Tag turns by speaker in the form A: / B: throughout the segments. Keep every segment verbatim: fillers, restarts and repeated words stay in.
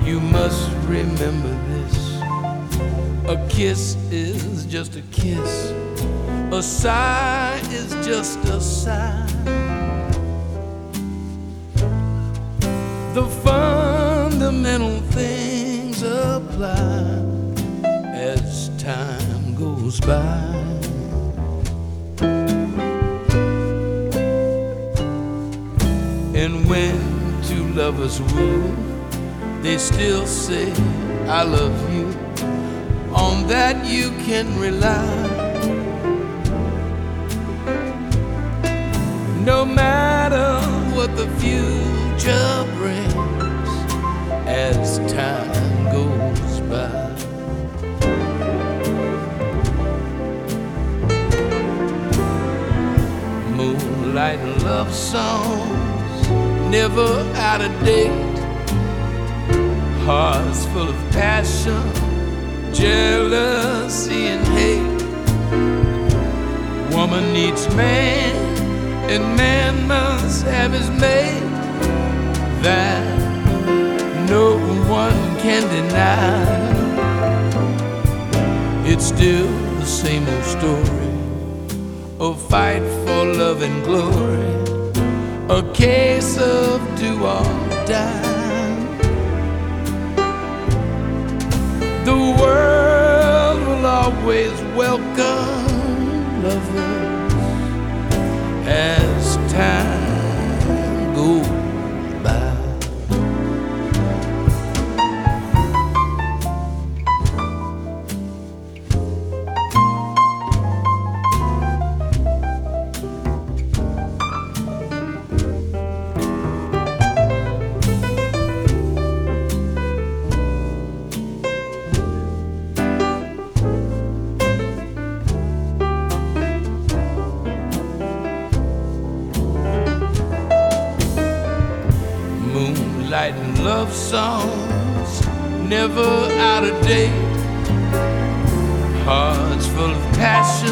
A: You must remember this. A kiss is just a kiss. A sigh is just a sigh. The fundamental things apply as time goes by. And when two lovers woo, they still say, I love you. On that you can rely. No matter what the future brings as time goes by. Moonlight and love songs, never out of date. Hearts full of passion, jealousy and hate. Woman needs man, and man must have his mate. That no one can deny. It's still the same old story, a fight for love and glory, a case of do or die. The world will always welcome lovers as time goes by. Moonlight and love songs, never out of date. Hearts full of passion,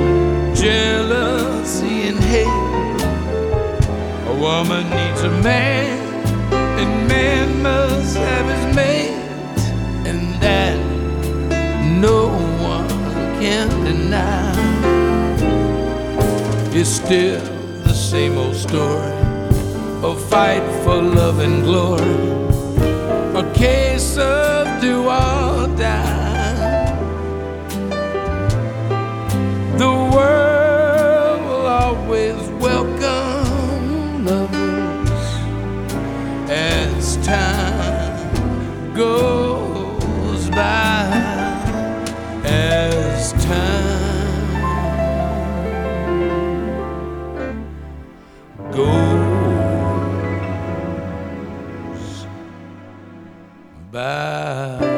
A: jealousy and hate. A woman needs a man, and man must have his mate. And that no one can deny. It's still the same old story, a fight for love and glory, a case of do or die. The world will always welcome lovers as time goes by, as time goes by.